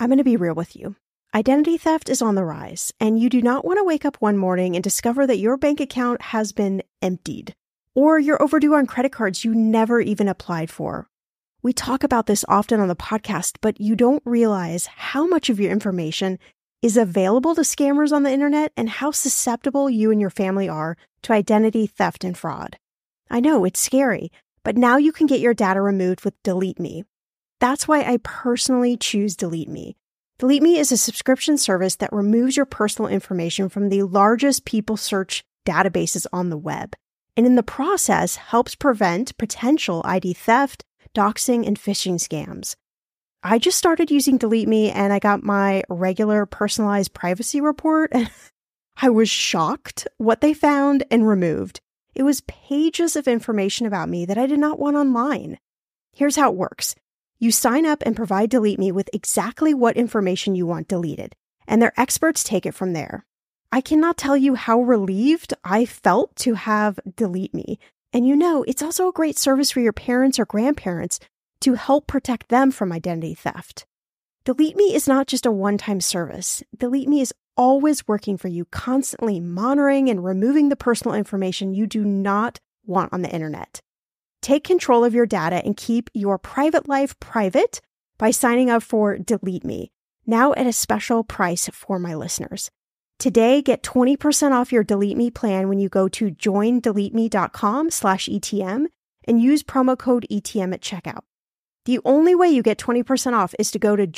I'm going to be real with you. Identity theft is on the rise, and you do not want to wake up one morning and discover that your bank account has been emptied, or you're overdue on credit cards you never even applied for. We talk about this often on the podcast, but you don't realize how much of your information is available to scammers on the internet and how susceptible you and your family are to identity theft and fraud. I know, it's scary, but now you can get your data removed with Delete Me. That's why I personally choose Delete Me. Delete Me is a subscription service that removes your personal information from the largest people search databases on the web, and in the process helps prevent potential ID theft, doxing, and phishing scams. I just started using Delete Me and I got my regular personalized privacy report and I was shocked what they found and removed. It was pages of information about me that I did not want online. Here's how it works. You sign up and provide Delete Me with exactly what information you want deleted, and their experts take it from there. I cannot tell you how relieved I felt to have Delete Me. And it's also a great service for your parents or grandparents to help protect them from identity theft. Delete Me is not just a one-time service. Delete Me is always working for you, constantly monitoring and removing the personal information you do not want on the internet. Take control of your data and keep your private life private by signing up for Delete Me, now at a special price for my listeners. Today, get 20% off your Delete Me plan when you go to joindeleteme.com/ETM and use promo code ETM at checkout. The only way you get 20% off is to go to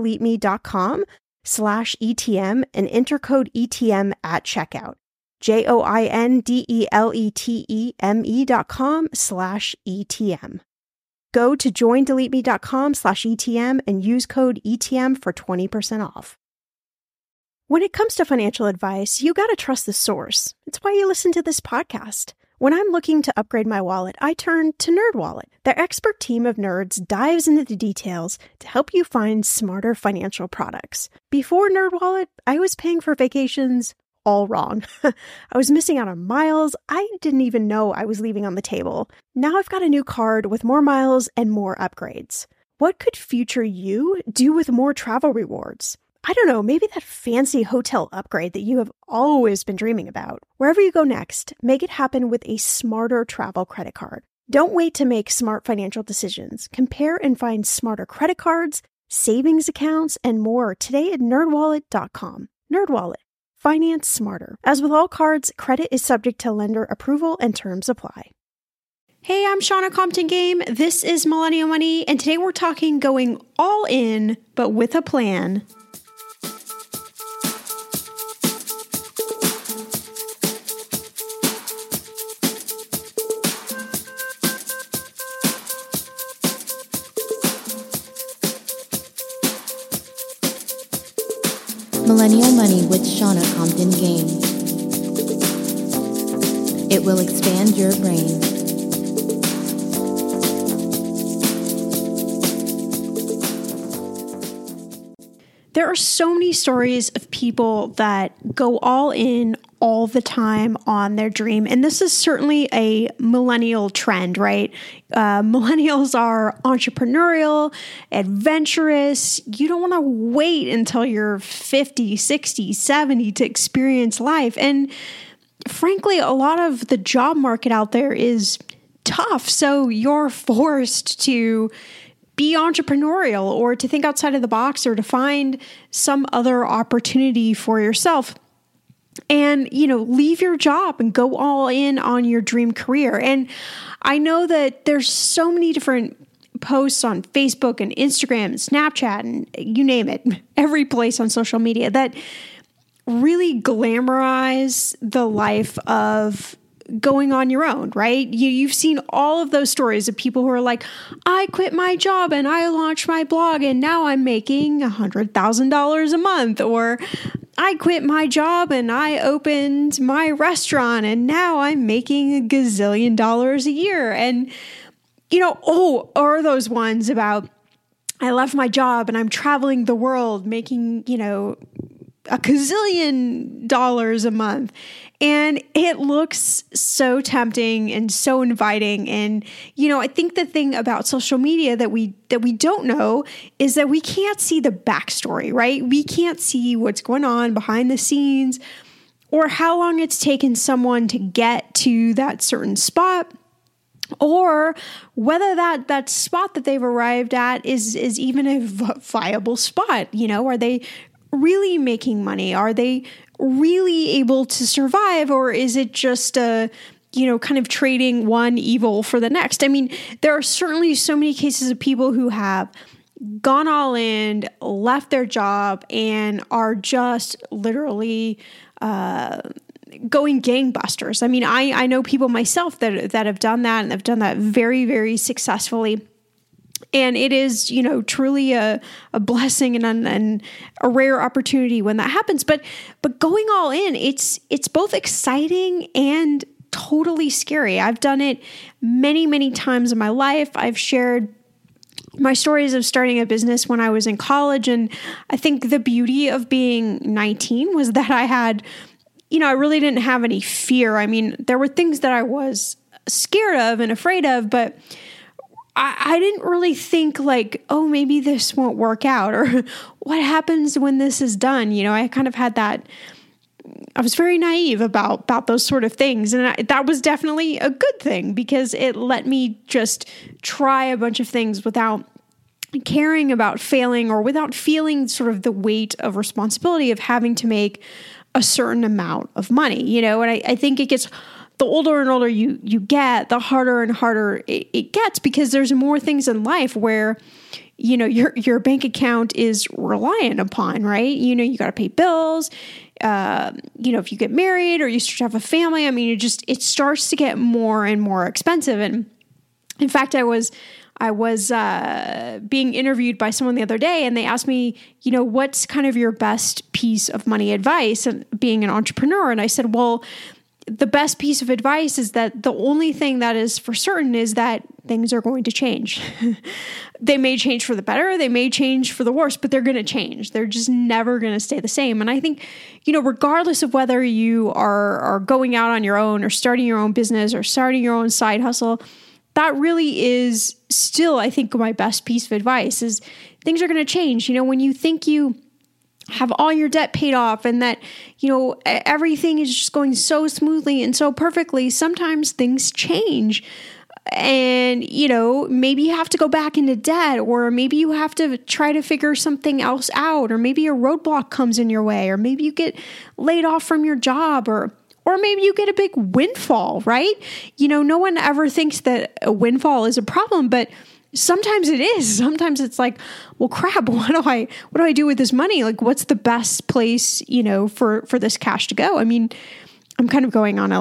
joindeleteme.com/ETM and enter code ETM at checkout. joindeleteme.com/ETM. Go to joindeleteme.com/ETM and use code ETM for 20% off. When it comes to financial advice, you got to trust the source. It's why you listen to this podcast. When I'm looking to upgrade my wallet, I turn to NerdWallet. Their expert team of nerds dives into the details to help you find smarter financial products. Before NerdWallet, I was paying for vacations all wrong. I was missing out on miles I didn't even know I was leaving on the table. Now I've got a new card with more miles and more upgrades. What could future you do with more travel rewards? I don't know, maybe that fancy hotel upgrade that you have always been dreaming about. Wherever you go next, make it happen with a smarter travel credit card. Don't wait to make smart financial decisions. Compare and find smarter credit cards, savings accounts, and more today at nerdwallet.com. NerdWallet. Finance smarter. As with all cards, credit is subject to lender approval and terms apply. Hey, I'm Shauna Compton Game. This is Millennial Money, and today we're talking going all in, but with a plan. Millennial Money with Shauna Compton Game. It will expand your brain. There are so many stories of people that go all in all the time on their dream. And this is certainly a millennial trend, right? Millennials are entrepreneurial, adventurous. You don't want to wait until you're 50, 60, 70 to experience life. And frankly, a lot of the job market out there is tough. So you're forced to be entrepreneurial or to think outside of the box or to find some other opportunity for yourself. And, leave your job and go all in on your dream career. And I know that there's so many different posts on Facebook and Instagram and Snapchat and you name it, every place on social media that really glamorize the life of going on your own, right? You've seen all of those stories of people who are like, I quit my job and I launched my blog and now I'm making $100,000 a month, or I quit my job and I opened my restaurant and now I'm making $1 gazillion a year. And, or those ones about I left my job and I'm traveling the world making, a gazillion dollars a month. And it looks so tempting and so inviting. And, I think the thing about social media that we don't know is that we can't see the backstory, right? We can't see what's going on behind the scenes or how long it's taken someone to get to that certain spot, or whether that spot that they've arrived at is even a viable spot. Are they really making money? Are they really able to survive, or is it just kind of trading one evil for the next? I mean, there are certainly so many cases of people who have gone all in, left their job, and are just literally going gangbusters. I mean, I know people myself that have done that, and have done that very, very successfully. And it is, truly a blessing and a rare opportunity when that happens. But going all in, it's both exciting and totally scary. I've done it many, many times in my life. I've shared my stories of starting a business when I was in college. And I think the beauty of being 19 was that I had, I really didn't have any fear. I mean, there were things that I was scared of and afraid of, but I didn't really think like, oh, maybe this won't work out, or what happens when this is done. I kind of had that. I was very naive about those sort of things. And that was definitely a good thing, because it let me just try a bunch of things without caring about failing, or without feeling sort of the weight of responsibility of having to make a certain amount of money, and I think it gets, the older and older you get, the harder and harder it gets, because there's more things in life where, your bank account is reliant upon, right? You got to pay bills. If you get married or you start to have a family, I mean, it starts to get more and more expensive. And in fact, I was being interviewed by someone the other day, and they asked me, what's kind of your best piece of money advice and being an entrepreneur? And I said, well, the best piece of advice is that the only thing that is for certain is that things are going to change. They may change for the better, they may change for the worse, but they're going to change. They're just never going to stay the same. And I think, regardless of whether you are going out on your own, or starting your own business, or starting your own side hustle, that really is still, I think, my best piece of advice is things are going to change. When you think you have all your debt paid off and that, everything is just going so smoothly and so perfectly, sometimes things change. And, maybe you have to go back into debt, or maybe you have to try to figure something else out, or maybe a roadblock comes in your way, or maybe you get laid off from your job, or maybe you get a big windfall, right? No one ever thinks that a windfall is a problem, but sometimes it is. Sometimes it's like, well, crap, what do I do with this money? Like, what's the best place, for this cash to go? I mean, I'm kind of going on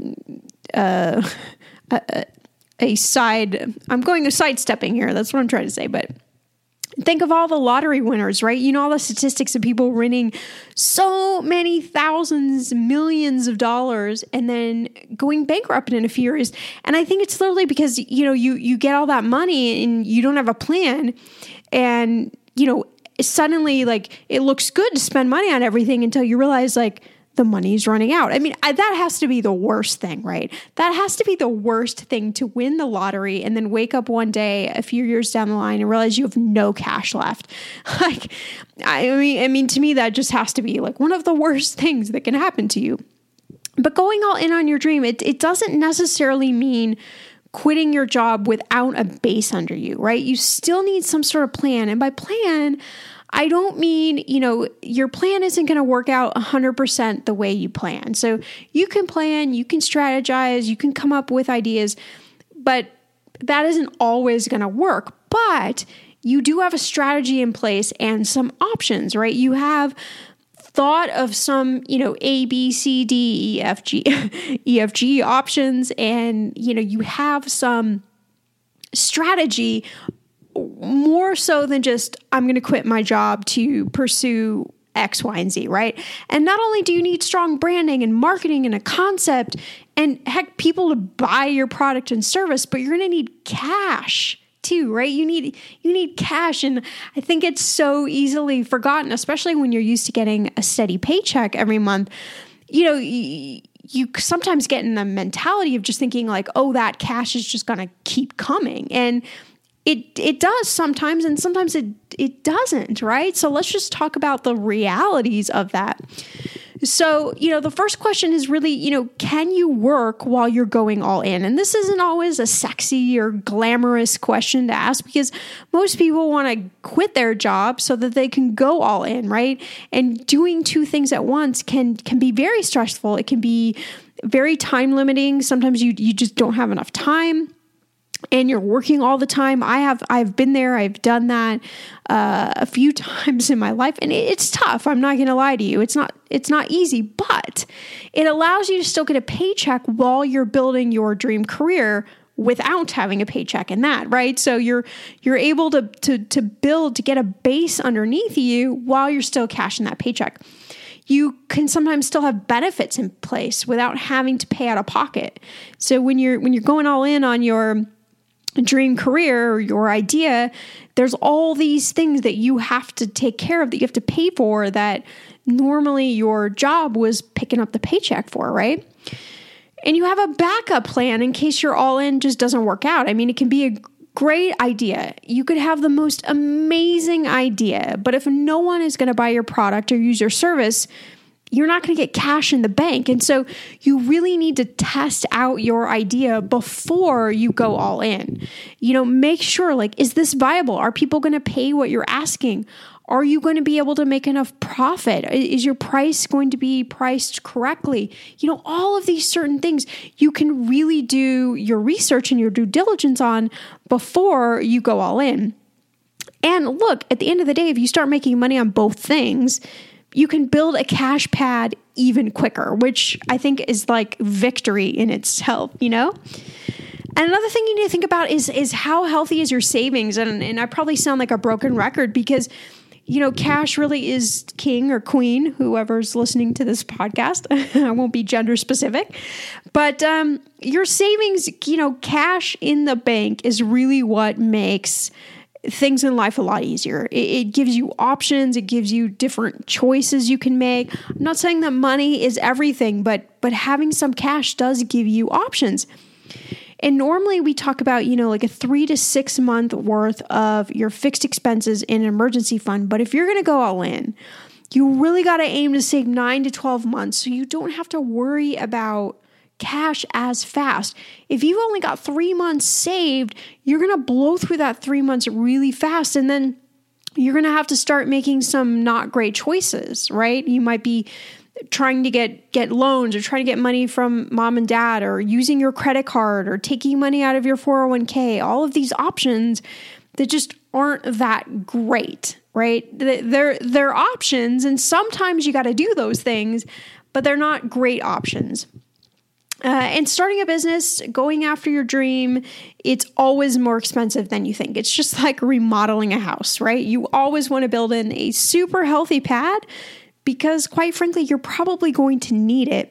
sidestepping here. That's what I'm trying to say. But think of all the lottery winners, right? All the statistics of people winning so many thousands, millions of dollars, and then going bankrupt in a few years. And I think it's literally because, you get all that money and you don't have a plan. And, suddenly, like, it looks good to spend money on everything until you realize, like, the money's running out. I mean, that has to be the worst thing, right? That has to be the worst thing, to win the lottery and then wake up one day a few years down the line and realize you have no cash left. Like, I mean, to me, that just has to be like one of the worst things that can happen to you. But going all in on your dream, it doesn't necessarily mean quitting your job without a base under you, right? You still need some sort of plan. And by plan, I don't mean, your plan isn't going to work out 100% the way you plan. So you can plan, you can strategize, you can come up with ideas, but that isn't always going to work. But you do have a strategy in place and some options, right? You have thought of some, A, B, C, D, E, F, G options, and, you have some strategy, more so than just, I'm going to quit my job to pursue X, Y, and Z, right? And not only do you need strong branding and marketing and a concept and heck, people to buy your product and service, but you're going to need cash too, right? You need cash. And I think it's so easily forgotten, especially when you're used to getting a steady paycheck every month. You sometimes get in the mentality of just thinking like, oh, that cash is just going to keep coming. And it does sometimes, and sometimes it doesn't, right? So let's just talk about the realities of that. So, the first question is really, can you work while you're going all in? And this isn't always a sexy or glamorous question to ask, because most people want to quit their job so that they can go all in, right? And doing two things at once can be very stressful. It can be very time limiting. Sometimes you just don't have enough time. And you're working all the time. I've been there. I've done that a few times in my life, and it's tough. I'm not going to lie to you. It's not easy, but it allows you to still get a paycheck while you're building your dream career without having a paycheck in that, right? So you're able to build, to get a base underneath you while you're still cashing that paycheck. You can sometimes still have benefits in place without having to pay out of pocket. So when you're going all in on your dream career or your idea, there's all these things that you have to take care of, that you have to pay for, that normally your job was picking up the paycheck for, right? And you have a backup plan in case your all in just doesn't work out. I mean, it can be a great idea. You could have the most amazing idea, but if no one is going to buy your product or use your service, you're not going to get cash in the bank. And so you really need to test out your idea before you go all in. Make sure, like, is this viable? Are people going to pay what you're asking? Are you going to be able to make enough profit? Is your price going to be priced correctly? All of these certain things you can really do your research and your due diligence on before you go all in. And look, at the end of the day, if you start making money on both things, you can build a cash pad even quicker, which I think is like victory in itself, And another thing you need to think about is how healthy is your savings? And I probably sound like a broken record because, cash really is king or queen, whoever's listening to this podcast. I won't be gender specific. But your savings, cash in the bank is really what makes things in life a lot easier. It gives you options. It gives you different choices you can make. I'm not saying that money is everything, but having some cash does give you options. And normally we talk about, like a 3 to 6 month worth of your fixed expenses in an emergency fund. But if you're going to go all in, you really got to aim to save 9 to 12 months so you don't have to worry about cash as fast. If you've only got 3 months saved, you're going to blow through that 3 months really fast. And then you're going to have to start making some not great choices, right? You might be trying to get loans or trying to get money from mom and dad, or using your credit card, or taking money out of your 401k. All of these options that just aren't that great, right? They're options, and sometimes you got to do those things, but they're not great options. And starting a business, going after your dream, it's always more expensive than you think. It's just like remodeling a house, right? You always want to build in a super healthy pad because, quite frankly, you're probably going to need it.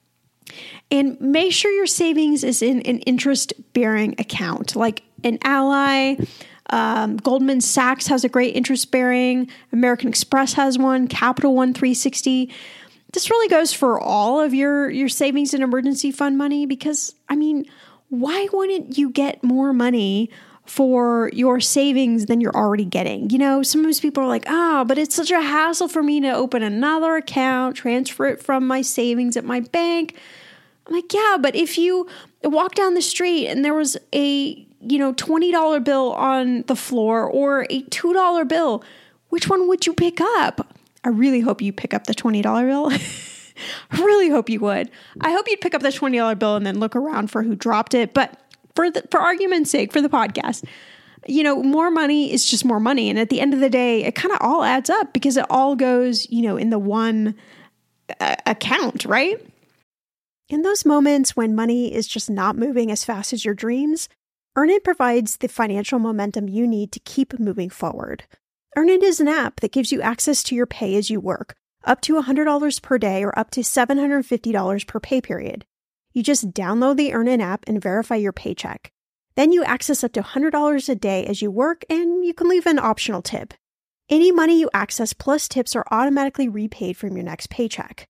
And make sure your savings is in an interest-bearing account, like an Ally. Goldman Sachs has a great interest-bearing. American Express has one. Capital One 360. This really goes for all of your savings and emergency fund money because, why wouldn't you get more money for your savings than you're already getting? Sometimes people are like, but it's such a hassle for me to open another account, transfer it from my savings at my bank. I'm like, yeah, but if you walk down the street and there was a, $20 bill on the floor or a $2 bill, which one would you pick up? I really hope you pick up the $20 bill. I really hope you would. I hope you'd pick up the $20 bill and then look around for who dropped it. But for argument's sake, for the podcast, more money is just more money. And at the end of the day, it kind of all adds up because it all goes, in the one account, right? In those moments when money is just not moving as fast as your dreams, Earnin provides the financial momentum you need to keep moving forward. Earnin is an app that gives you access to your pay as you work, up to $100 per day or up to $750 per pay period. You just download the Earnin app and verify your paycheck. Then you access up to $100 a day as you work, and you can leave an optional tip. Any money you access plus tips are automatically repaid from your next paycheck.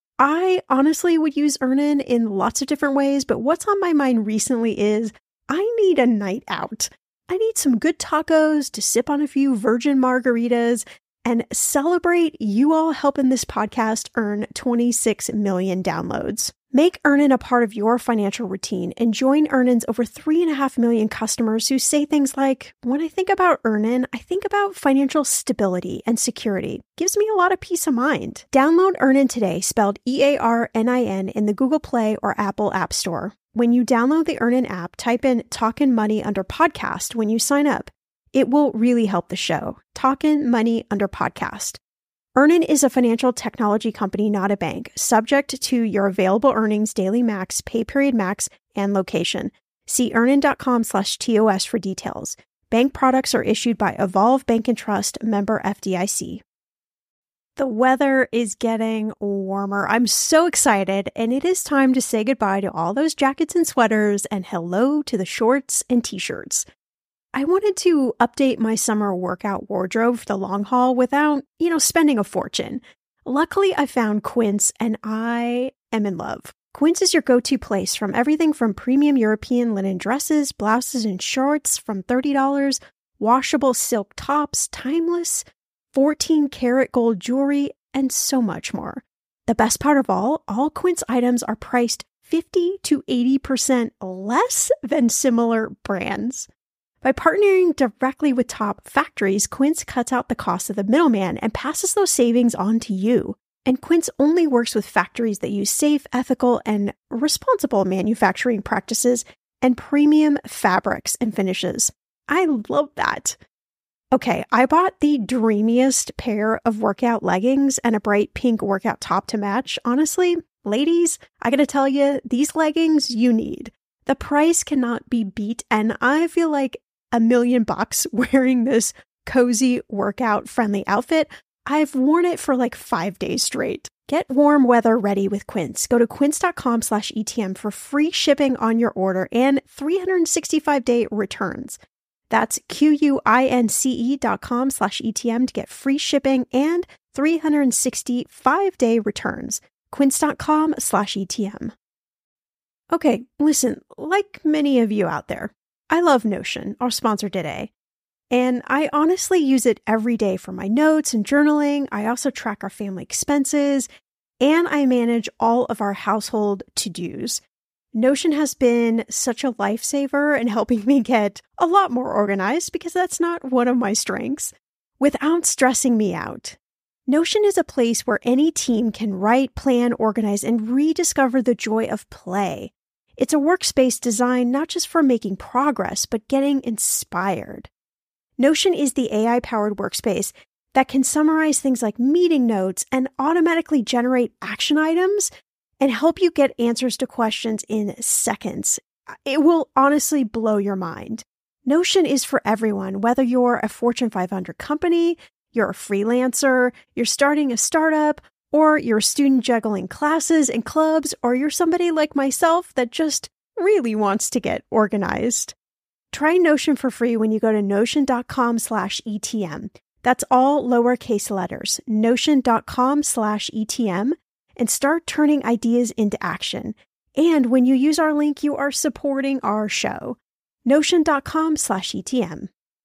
I honestly would use Earnin in lots of different ways, but what's on my mind recently is I need a night out. I need some good tacos to sip on a few virgin margaritas and celebrate you all helping this podcast earn 26 million downloads. Make Earnin a part of your financial routine and join Earnin's over 3.5 million customers who say things like, when I think about Earnin, I think about financial stability and security. Gives me a lot of peace of mind. Download Earnin today, spelled EARNIN, in the Google Play or Apple App Store. When you download the Earnin app, type in Talkin' Money under podcast when you sign up. It will really help the show. Talkin' Money under podcast. Earnin is a financial technology company, not a bank, subject to your available earnings, daily max, pay period max, and location. See earnin.com/TOS for details. Bank products are issued by Evolve Bank and Trust, member FDIC. The weather is getting warmer. I'm so excited, and it is time to say goodbye to all those jackets and sweaters and hello to the shorts and t-shirts. I wanted to update my summer workout wardrobe for the long haul without, spending a fortune. Luckily, I found Quince and I am in love. Quince is your go-to place from everything from premium European linen dresses, blouses, and shorts from $30, washable silk tops, timeless, 14-karat gold jewelry, and so much more. The best part of all Quince items are priced 50 to 80% less than similar brands. By partnering directly with top factories, Quince cuts out the cost of the middleman and passes those savings on to you. And Quince only works with factories that use safe, ethical, and responsible manufacturing practices and premium fabrics and finishes. I love that. Okay, I bought the dreamiest pair of workout leggings and a bright pink workout top to match. Honestly, ladies, I gotta tell you, these leggings you need. The price cannot be beat, and I feel like $1 million wearing this cozy workout friendly outfit. I've worn it for like 5 days straight. Get warm weather ready with Quince. Go to quince.com/ETM for free shipping on your order and 365-day returns. That's QUINCE.com/ETM to get free shipping and 365-day returns. Quince.com/ETM. Okay, listen, like many of you out there, I love Notion, our sponsor today, and I honestly use it every day for my notes and journaling. I also track our family expenses, and I manage all of our household to-dos. Notion has been such a lifesaver in helping me get a lot more organized because that's not one of my strengths, without stressing me out. Notion is a place where any team can write, plan, organize, and rediscover the joy of play. It's a workspace designed not just for making progress, but getting inspired. Notion is the AI-powered workspace that can summarize things like meeting notes and automatically generate action items and help you get answers to questions in seconds. It will honestly blow your mind. Notion is for everyone, whether you're a Fortune 500 company, you're a freelancer, you're starting a startup, or you're a student juggling classes and clubs, or you're somebody like myself that just really wants to get organized. Try Notion for free when you go to notion.com/ETM. That's all lowercase letters, notion.com/ETM, and start turning ideas into action. And when you use our link, you are supporting our show. Notion.com/ETM.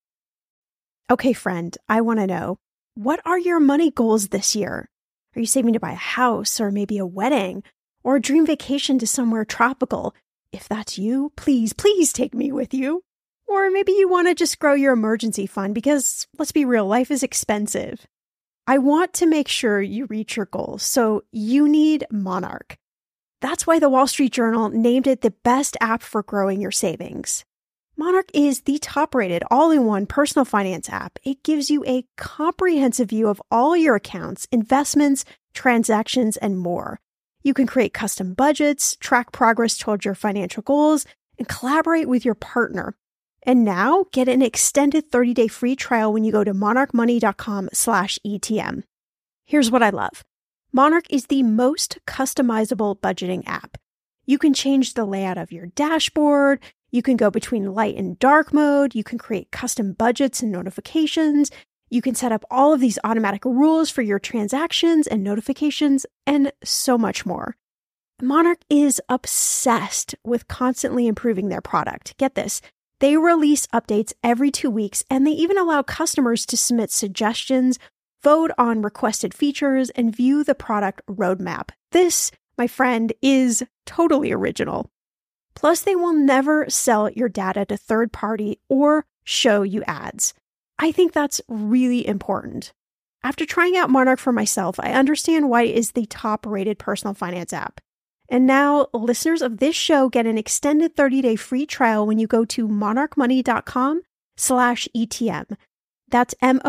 Okay, friend, I want to know, what are your money goals this year? Are you saving to buy a house or maybe a wedding or a dream vacation to somewhere tropical? If that's you, please take me with you. Or maybe you want to just grow your emergency fund because, let's be real, life is expensive. I want to make sure you reach your goals, so you need Monarch. That's why the Wall Street Journal named it the best app for growing your savings. Monarch is the top-rated all-in-one personal finance app. It gives you a comprehensive view of all your accounts, investments, transactions, and more. You can create custom budgets, track progress towards your financial goals, and collaborate with your partner. And now, get an extended 30-day free trial when you go to monarchmoney.com/ETM. Here's what I love. Monarch is the most customizable budgeting app. You can change the layout of your dashboard. You can go between light and dark mode. You can create custom budgets and notifications. You can set up all of these automatic rules for your transactions and notifications, and so much more. Monarch is obsessed with constantly improving their product. Get this. They release updates every 2 weeks, and they even allow customers to submit suggestions, vote on requested features, and view the product roadmap. This, my friend, is totally original. Plus, they will never sell your data to third party or show you ads. I think that's really important. After trying out Monarch for myself, I understand why it is the top-rated personal finance app. And now, listeners of this show get an extended 30-day free trial when you go to monarchmoney.com/ETM. That's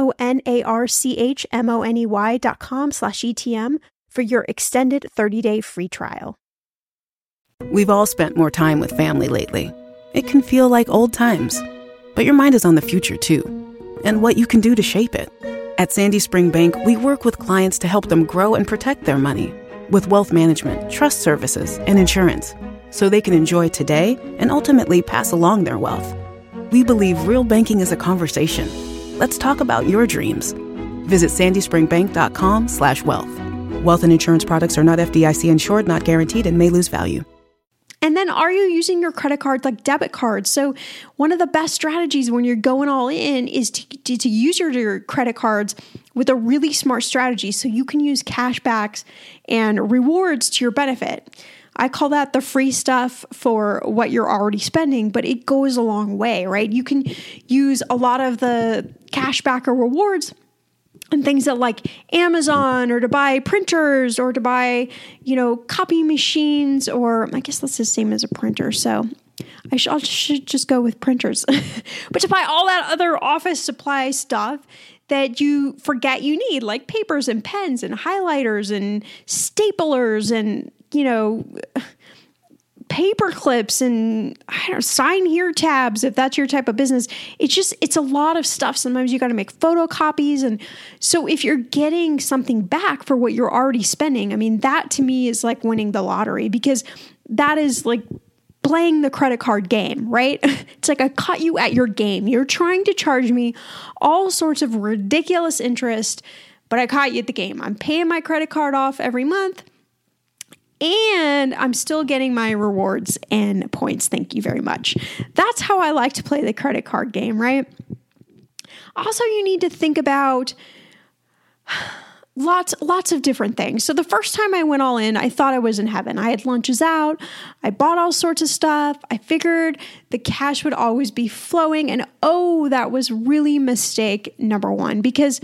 monarchmoney.com/ETM for your extended 30-day free trial. We've all spent more time with family lately. It can feel like old times, but your mind is on the future too, and what you can do to shape it. At Sandy Spring Bank, we work with clients to help them grow and protect their money with wealth management, trust services, and insurance, so they can enjoy today and ultimately pass along their wealth. We believe real banking is a conversation. Let's talk about your dreams. Visit sandyspringbank.com/wealth. Wealth and insurance products are not FDIC insured, not guaranteed, and may lose value. And then are you using your credit cards like debit cards? So one of the best strategies when you're going all in is to use your credit cards with a really smart strategy so you can use cashbacks and rewards to your benefit. I call that the free stuff for what you're already spending, but it goes a long way, right? You can use a lot of the cashback or rewards and things at like Amazon, or to buy printers, or to buy, copy machines, or I guess that's the same as a printer. So I should just go with printers. But to buy all that other office supply stuff that you forget you need, like papers and pens and highlighters and staplers and, paper clips and sign here tabs, if that's your type of business. It's a lot of stuff. Sometimes you got to make photocopies. And so if you're getting something back for what you're already spending, I mean, that to me is like winning the lottery, because that is like playing the credit card game, right? It's like I caught you at your game. You're trying to charge me all sorts of ridiculous interest, but I caught you at the game. I'm paying my credit card off every month, and I'm still getting my rewards and points. Thank you very much. That's how I like to play the credit card game, right? Also, you need to think about lots of different things. So the first time I went all in, I thought I was in heaven. I had lunches out. I bought all sorts of stuff. I figured the cash would always be flowing. And that was really mistake number one, because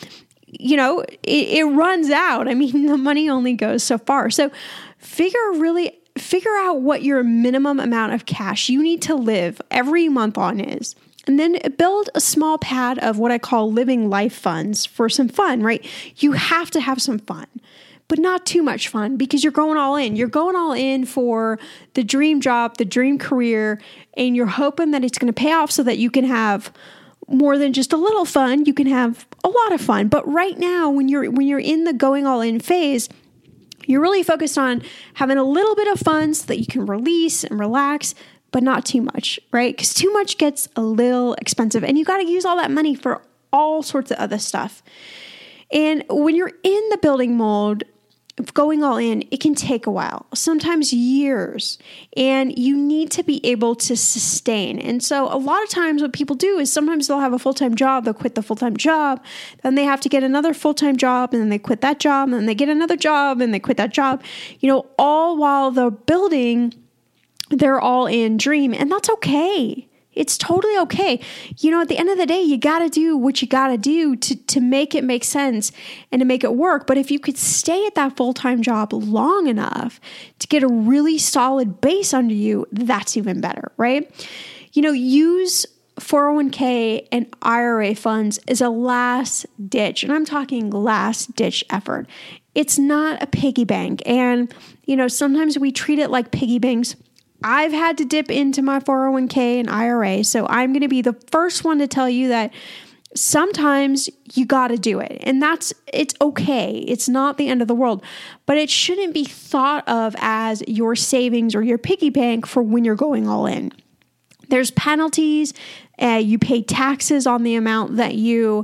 it runs out. I mean, the money only goes so far. So figure out what your minimum amount of cash you need to live every month on is. And then build a small pad of what I call living life funds for some fun, right? You have to have some fun, but not too much fun, because you're going all in. You're going all in for the dream job, the dream career, and you're hoping that it's going to pay off so that you can have more than just a little fun. You can have a lot of fun. But right now, when you're in the going all in phase, you're really focused on having a little bit of fun so that you can release and relax, but not too much, right? Because too much gets a little expensive, and you got to use all that money for all sorts of other stuff. And when you're in the building mode of going all in, it can take a while, sometimes years, and you need to be able to sustain. And so a lot of times what people do is sometimes they'll have a full-time job, they'll quit the full-time job, then they have to get another full-time job, and then they quit that job, and then they get another job, and they quit that job, all while they're building their all-in dream. And that's okay. It's totally okay. At the end of the day, you got to do what you got to do to make it make sense and to make it work. But if you could stay at that full-time job long enough to get a really solid base under you, that's even better, right? Use 401k and IRA funds as a last ditch, and I'm talking last ditch effort. It's not a piggy bank. And, sometimes we treat it like piggy banks. I've had to dip into my 401k and IRA, so I'm going to be the first one to tell you that sometimes you got to do it. And it's okay. It's not the end of the world, but it shouldn't be thought of as your savings or your piggy bank for when you're going all in. There's penalties. You pay taxes on the amount that you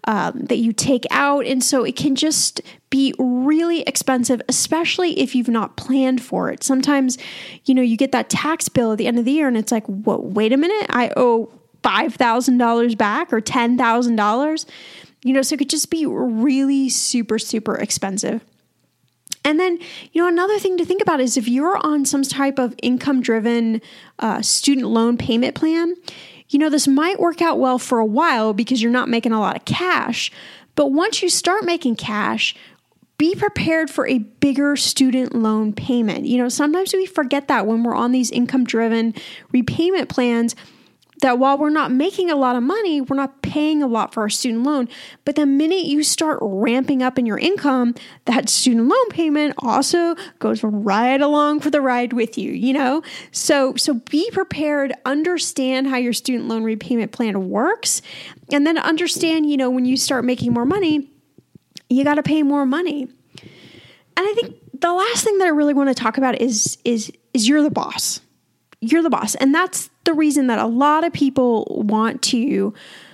take out. And so it can just be really expensive, especially if you've not planned for it. Sometimes, you get that tax bill at the end of the year and it's like, whoa, wait a minute, I owe $5,000 back or $10,000. So it could just be really super, super expensive. And then, another thing to think about is if you're on some type of income-driven student loan payment plan, this might work out well for a while because you're not making a lot of cash. But once you start making cash, be prepared for a bigger student loan payment. Sometimes we forget that when we're on these income-driven repayment plans, that while we're not making a lot of money, we're not paying a lot for our student loan. But the minute you start ramping up in your income, that student loan payment also goes right along for the ride with you, So be prepared, understand how your student loan repayment plan works, and then understand, when you start making more money, you got to pay more money. And I think the last thing that I really want to talk about is you're the boss. You're the boss. And that's the reason that a lot of people want to,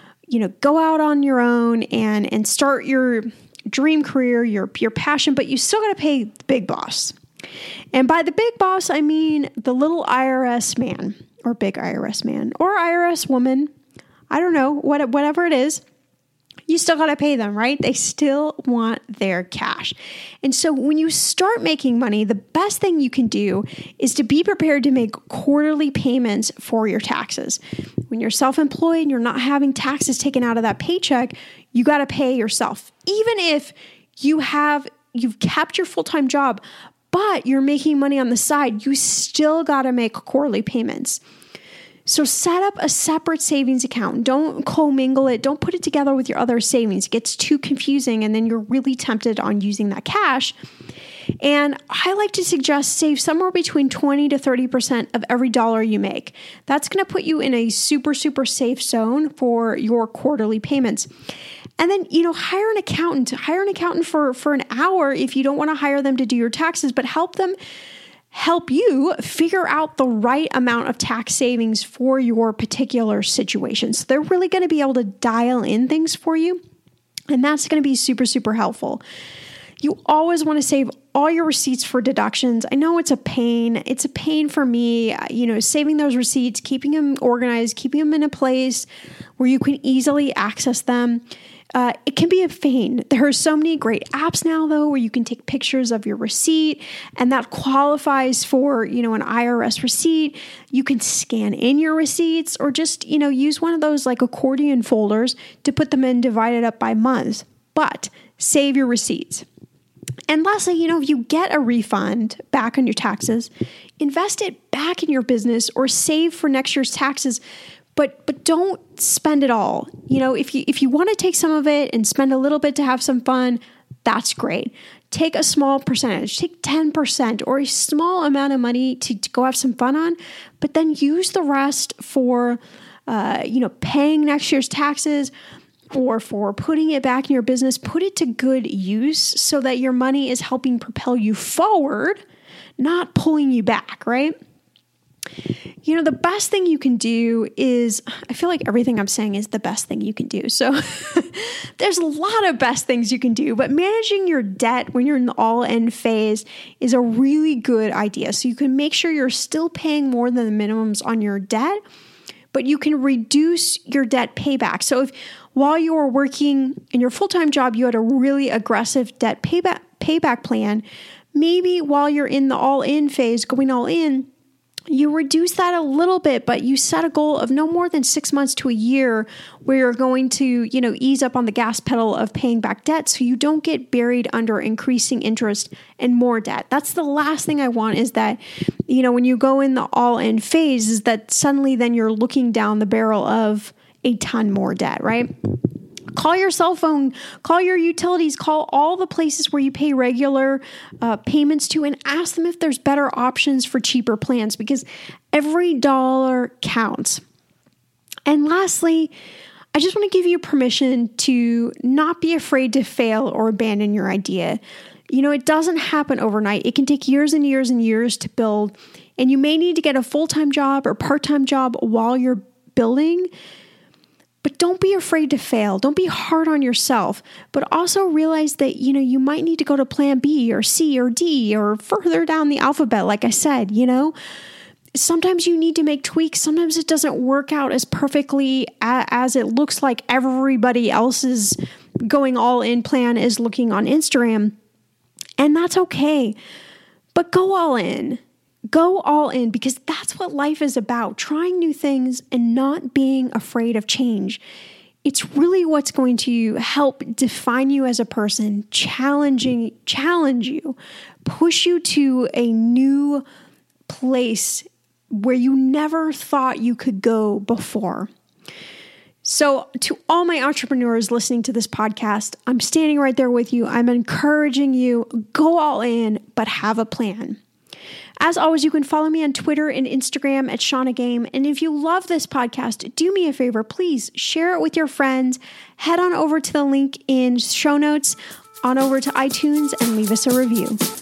go out on your own and start your dream career, your passion, but you still got to pay the big boss. And by the big boss, I mean the little IRS man or big IRS man or IRS woman. I don't know, whatever it is. You still got to pay them, right? They still want their cash. And so when you start making money, the best thing you can do is to be prepared to make quarterly payments for your taxes. When you're self-employed and you're not having taxes taken out of that paycheck, you got to pay yourself. Even if you've kept your full-time job, but you're making money on the side, you still got to make quarterly payments. So set up a separate savings account. Don't commingle it. Don't put it together with your other savings. It gets too confusing and then you're really tempted on using that cash. And I like to suggest save somewhere between 20 to 30% of every dollar you make. That's going to put you in a super, super safe zone for your quarterly payments. And then, hire an accountant. Hire an accountant for an hour if you don't want to hire them to do your taxes, but help you figure out the right amount of tax savings for your particular situation. So they're really going to be able to dial in things for you. And that's going to be super, super helpful. You always want to save all your receipts for deductions. I know it's a pain. It's a pain for me, saving those receipts, keeping them organized, keeping them in a place where you can easily access them. It can be a pain. There are so many great apps now, though, where you can take pictures of your receipt, and that qualifies for, an IRS receipt. You can scan in your receipts or just, use one of those like accordion folders to put them in, divided up by months. But save your receipts. And lastly, if you get a refund back on your taxes, invest it back in your business or save for next year's taxes. But don't spend it all. If you want to take some of it and spend a little bit to have some fun, that's great. Take a small percentage, take 10% or a small amount of money to go have some fun on, but then use the rest for, paying next year's taxes or for putting it back in your business. Put it to good use so that your money is helping propel you forward, not pulling you back, right? The best thing you can do is, I feel like everything I'm saying is the best thing you can do. So there's a lot of best things you can do, but managing your debt when you're in the all-in phase is a really good idea. So you can make sure you're still paying more than the minimums on your debt, but you can reduce your debt payback. So if while you were working in your full-time job, you had a really aggressive debt payback plan, maybe while you're in the all-in phase, going all in, you reduce that a little bit, but you set a goal of no more than 6 months to a year where you're going to, ease up on the gas pedal of paying back debt so you don't get buried under increasing interest and more debt. That's the last thing I want is that, when you go in the all-in phase is that suddenly then you're looking down the barrel of a ton more debt, right? Call your cell phone, call your utilities, call all the places where you pay regular payments to and ask them if there's better options for cheaper plans because every dollar counts. And lastly, I just want to give you permission to not be afraid to fail or abandon your idea. It doesn't happen overnight. It can take years and years and years to build And you may need to get a full-time job or part-time job while you're building, but don't be afraid to fail. Don't be hard on yourself, but also realize that, you might need to go to plan B or C or D or further down the alphabet. Like I said, sometimes you need to make tweaks. Sometimes it doesn't work out as perfectly as it looks like everybody else's going all in plan is looking on Instagram. And that's okay. But go all in. Go all in, because that's what life is about. Trying new things and not being afraid of change. It's really what's going to help define you as a person, challenge you, push you to a new place where you never thought you could go before. So to all my entrepreneurs listening to this podcast, I'm standing right there with you. I'm encouraging you, go all in, but have a plan. As always, you can follow me on Twitter and Instagram at Shauna Game. And if you love this podcast, do me a favor, please share it with your friends. Head on over to the link in show notes, on over to iTunes, and leave us a review.